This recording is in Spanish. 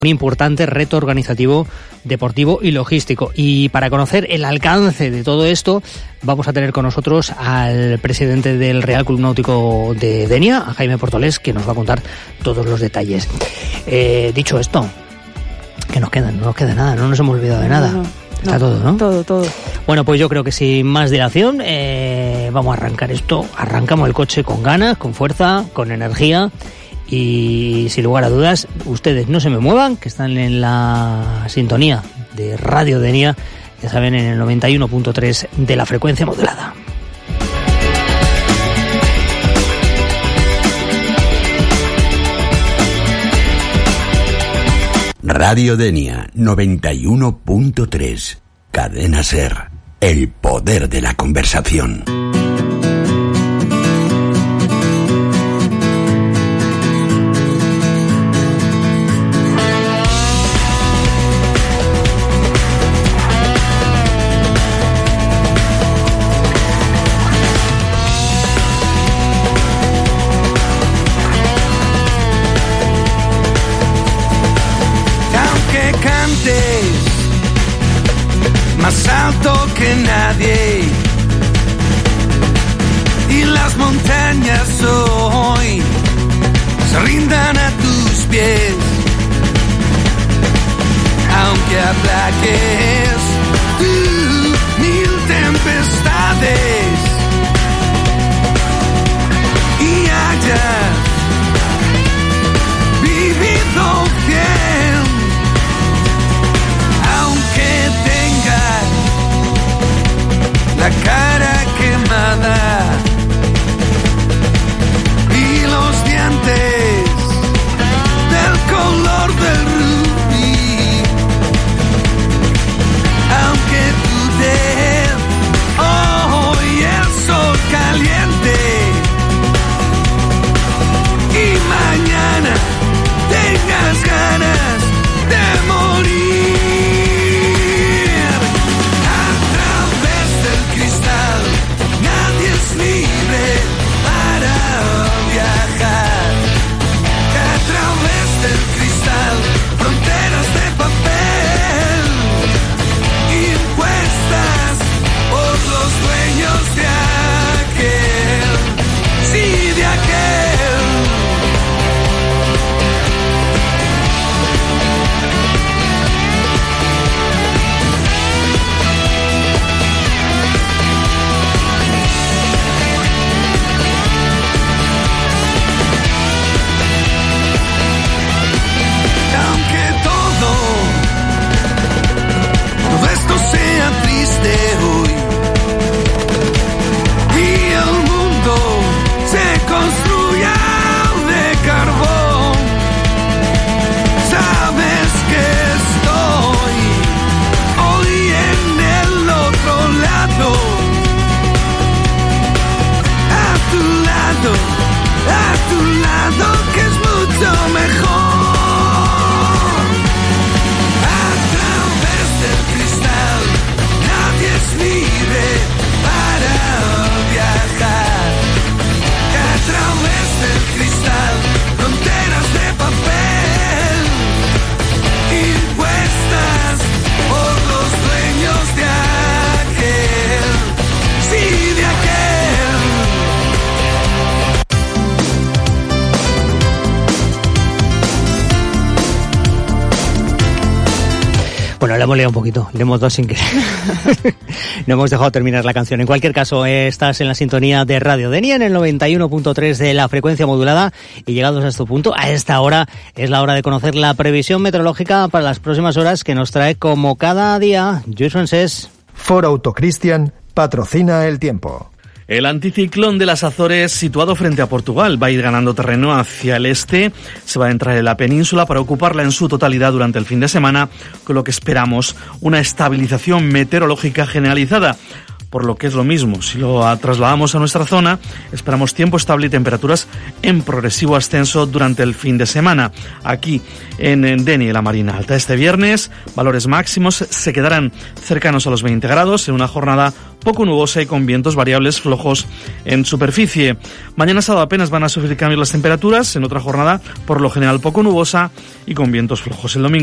un importante reto organizativo, deportivo y logístico. Y para conocer el alcance de todo esto, vamos a tener con nosotros al presidente del Real Club Náutico de Denia, a Jaime Portolés, que nos va a contar todos los detalles. Dicho esto, que no nos queda nada, no nos hemos olvidado de nada. No. Está todo, ¿no? Todo. Bueno, pues yo creo que sin más dilación vamos a arrancar esto. Arrancamos el coche con ganas, con fuerza, con energía. Y sin lugar a dudas, ustedes no se me muevan, que están en la sintonía de Radio Denia, ya saben, en el 91.3 de la frecuencia modulada. Radio Denia 91.3. Cadena SER. El poder de la conversación. Más alto que nadie, y las montañas hoy se rindan a tus pies, aunque aplaques tú 1000 tempestades y hayas vivido bien, aunque tengas la cara quemada y los dientes del color del rubí, aunque tú des hoy el sol caliente y mañana tengas ganas de morir. Libre para viajar, a través del cristal, fronteras de papel, impuestas por los dueños de aquel, sí, de aquel. Sea triste hoy y el mundo se construya de carbón, sabes que estoy hoy en el otro lado, a tu lado, que es mucho mejor. Libre para viajar, a través del cristal, fronteras de papel, impuestas por los dueños de aquel, sí, de aquel. Bueno, le hemos liado un poquito, le hemos dado sin querer. No hemos dejado terminar la canción. En cualquier caso, estás en la sintonía de Radio Denia, en el 91.3 de la frecuencia modulada, y llegados a este punto, a esta hora, es la hora de conocer la previsión meteorológica para las próximas horas, que nos trae como cada día Lluís Francés. Ford Auto Christian patrocina el tiempo. El anticiclón de las Azores, situado frente a Portugal, va a ir ganando terreno hacia el este, se va a entrar en la península para ocuparla en su totalidad durante el fin de semana, con lo que esperamos una estabilización meteorológica generalizada. por lo que es lo mismo. Si lo trasladamos a nuestra zona, esperamos tiempo estable y temperaturas en progresivo ascenso durante el fin de semana. Aquí en Denia y la Marina Alta este viernes, valores máximos se quedarán cercanos a los 20 grados en una jornada poco nubosa y con vientos variables flojos en superficie. Mañana sábado apenas van a sufrir cambios las temperaturas, en otra jornada por lo general poco nubosa y con vientos flojos. El domingo